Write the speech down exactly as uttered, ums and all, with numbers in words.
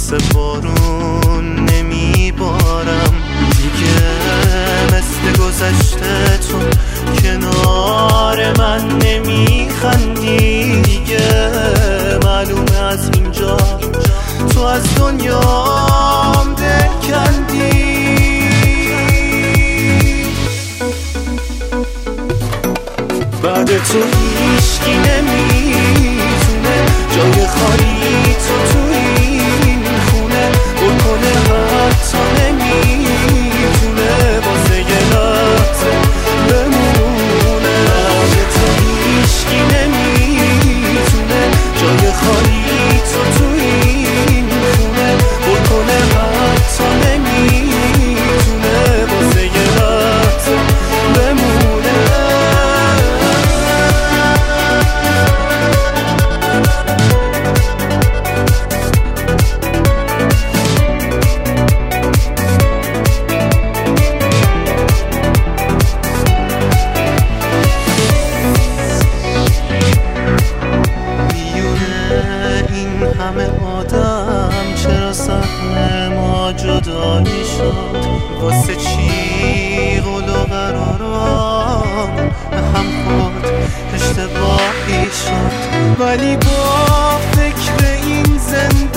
مثل بارون نمیبارم دیگه، مثل گذشته تو کنار من نمیخندی دیگه. معلومه از اینجا تو از دنیام دل کندی. بعد تو هیچکی نمیتونه جای خالی تو تو این خونه گل کنه، حتی نمیتونه واسه یه لحظه بمونه. بعد تو هیچکی نمیتونه جای خالی تو تو این خونه گل کنه، حتی نمیتونه واسه یه لحظه بمونه. همه آدم چرا سهم ما جدایی شد؟ واسه چی قول و قرارام به هم خورد اشتباهی شد؟ ولی با فکر این زندگی